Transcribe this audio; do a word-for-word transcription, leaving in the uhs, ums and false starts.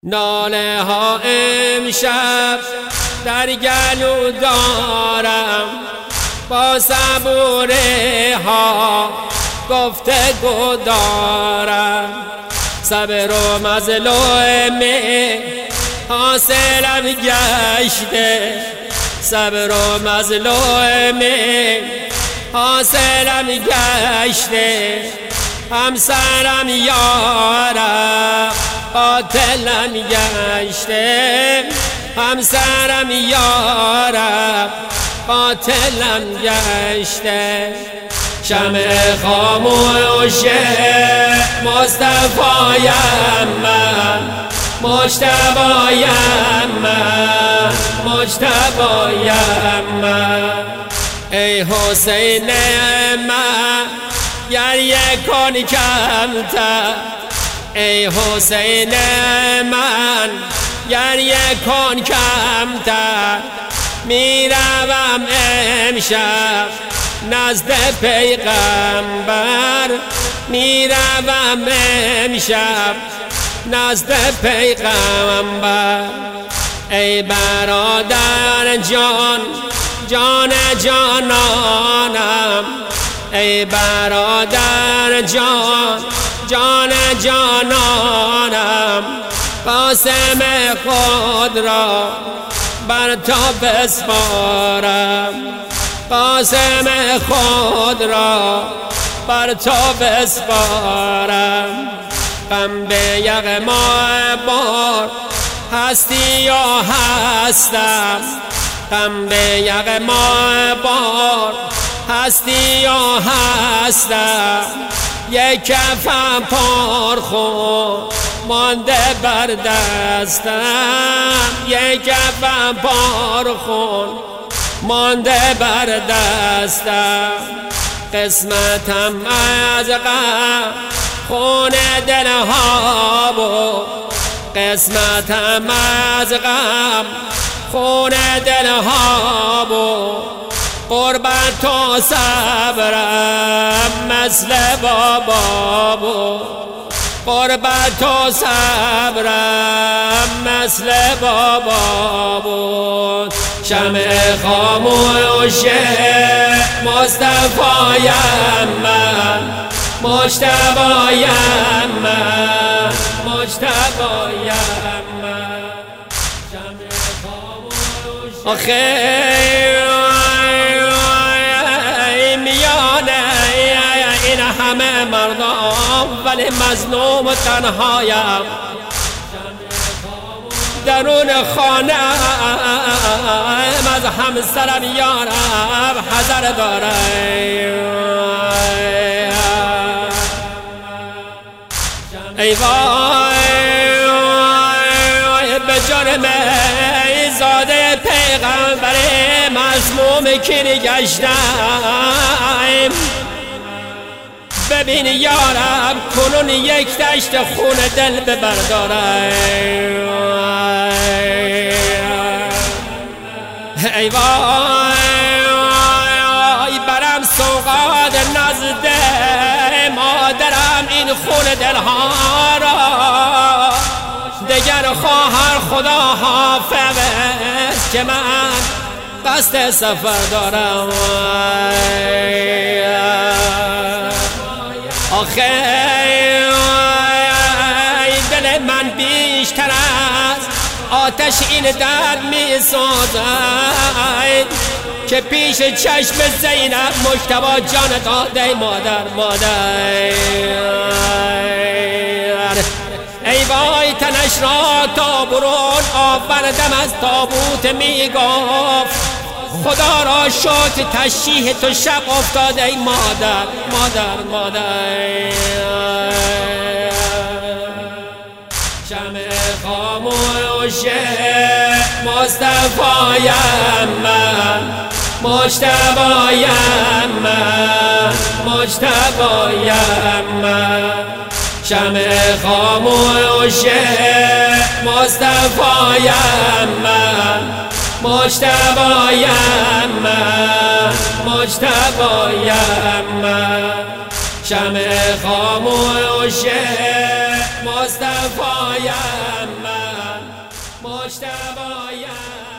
ناله ها امشب در گلو دارم، با صبوره ها گفتگو دارم. صبر و مظلومه حاصلم گشته، صبر و مظلومه حاصلم گشته. همسرم یارم قاتلم گشته، همسرم یارم قاتلم گشته. شمع خاموش مصطفایم من، مجتبایم من، مجتبایم من. ای حسین من گریه کن کمتر، ای حسین من گریه کن کمتر. میروم امشب نزد پیغمبر، میروم امشب نزد پیغمبر. ای برادر جان جان جانانم، ای برادر جان جان جانانم. قاسم خود را بر تو بسپارم، قاسم خود را بر تو بسپارم. غم به یغما بار هستی و هستم، غم به یغما بار هستی و هستم. یک کفم پر خون مانده بر دستم، یک کفم پر خون مانده بر دستم. قسمتم از غم خون دلها بود، قسمتم از غم خون دلها بود. قربت و صبرم مثل بابا بود، قربت و صبرم مثل بابا بود. شمع خاموش مصطفایم من، مجتبایم من، مجتبایم من. شمع خاموش آخه این همه مردم ولی مظلوم و تنهایم. درون خانه از همسرم یارم حذر دارم. ای وای به جرم زاده پیغمبر مظلوم کی گشتم. ببین یارم کنون یک دشت خون دل ببردارم. ای وای برم سوغاد نزد مادرم این خون دلها را. دگر خواهر خدا حافظ که من قصد سفر دارم. آخه دل من بیشتر از آتش این درد می سوزد که پیش چشم زینب مجتبی جان داده مادر مادر. ای وای تنش را تا برون آوردم از تابوت می گفت خدا را شکر تشییع تو شب افتاده. ای مادر مادر مادر. شمع خاموش مصطفایم من، مجتبایم من، مجتبایم من. شمع خاموش مصطفایم من، مجتبایم من، مجتبایم من. شمع خاموش مصطفایم من. مجتبایم